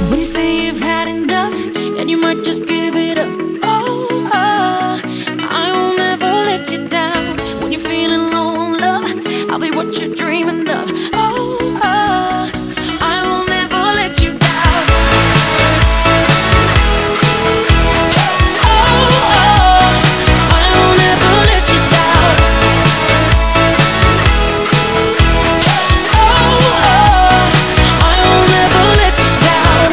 When you say you've had enough and you might just give it up. Oh, I will never let you down. When you're feeling low on love, I'll be what you're dreaming of. Oh, I will never let you down. Oh, I will never let you down. Oh, I will never let you down.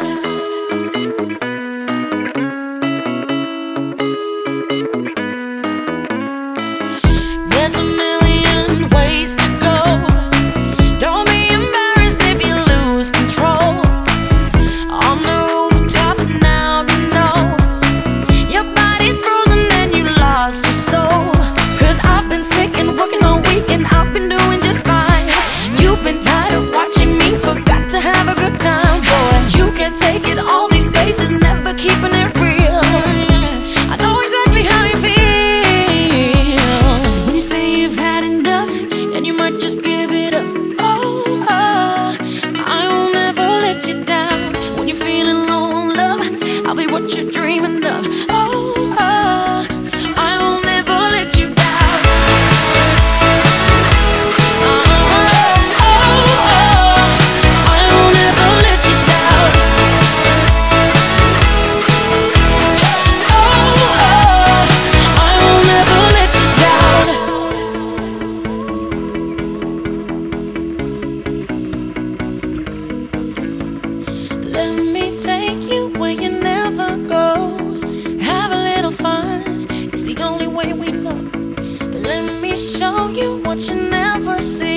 There's a million ways to go. Don't be embarrassed if you lose control. On the rooftop now to know your body's frozen and you lost your soul. 'Cause I've been sick and working all week and I've been doing just fine. You've been tired of watching me, forgot to have a good time. Boy, you can't take it, all these faces never keeping it real. I know exactly how you feel when you say you've had enough and you might just give it up. Oh, I will never let you down. When you're feeling low on love, I'll be what you're dreaming of. Oh, I will never let you down. I will never let you down. I will never let you down. Let me take you where you never go. Have a little fun, it's the only way we know. Let me show you what you never see.